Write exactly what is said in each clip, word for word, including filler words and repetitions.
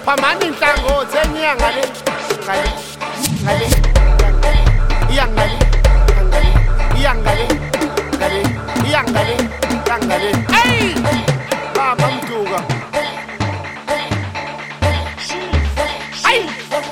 Pamani inhlangothi enyanga le ngale ngale iyangale ngale iyangale ngale iyangale ngale hey baba mduka hey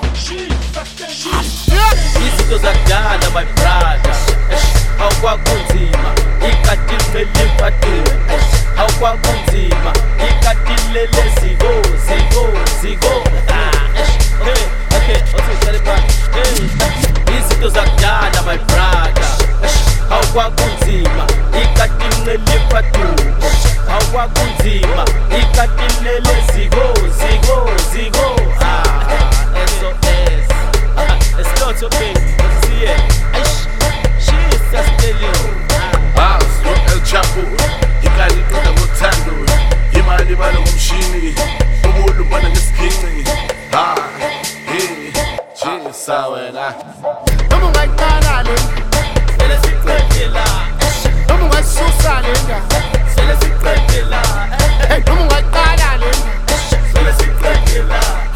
izinto zakudala my brother awukwakunzima ikadile limpatile awukwakunzima ikadile leziko ziko ziko hey okay okay tell it back hey izinto zakudala my brother awukwakunzima ikadile limpatile awukwakunzima ikadile leziko ziko ziko ah S O S it's not okay see it El Chapo, ikali qeda ngothando imali balo ngumshini ubulu bana ngesikhinci ha hey chisa wena noma ungaqala le sele siqede la noma ungasusa le nda sele siqede la hey noma ungaqala le sele siqede la